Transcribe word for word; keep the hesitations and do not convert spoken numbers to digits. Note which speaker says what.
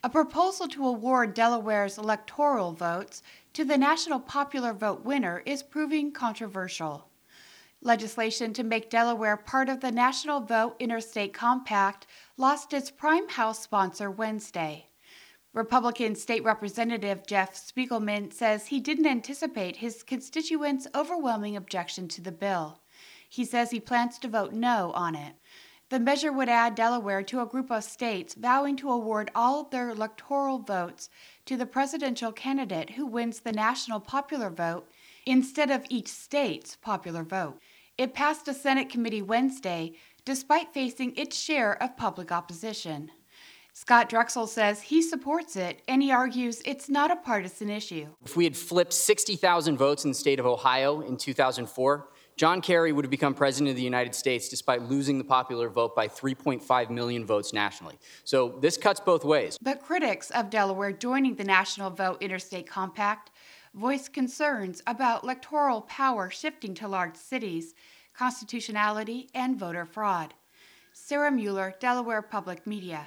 Speaker 1: A proposal to award Delaware's electoral votes to the national popular vote winner is proving controversial. Legislation to make Delaware part of the National Vote Interstate Compact lost its prime House sponsor Wednesday. Republican State Representative Jeff Spiegelman says he didn't anticipate his constituents' overwhelming objection to the bill. He says he plans to vote no on it. The measure would add Delaware to a group of states vowing to award all of their electoral votes to the presidential candidate who wins the national popular vote instead of each state's popular vote. It passed a Senate committee Wednesday, despite facing its share of public opposition. Scott Drexel says he supports it, and he argues it's not a partisan issue.
Speaker 2: If we had flipped sixty thousand votes in the state of Ohio in two thousand four, John Kerry would have become president of the United States despite losing the popular vote by three point five million votes nationally. So this cuts both ways.
Speaker 1: But critics of Delaware joining the National Vote Interstate Compact voiced concerns about electoral power shifting to large cities, constitutionality, and voter fraud. Sarah Mueller, Delaware Public Media.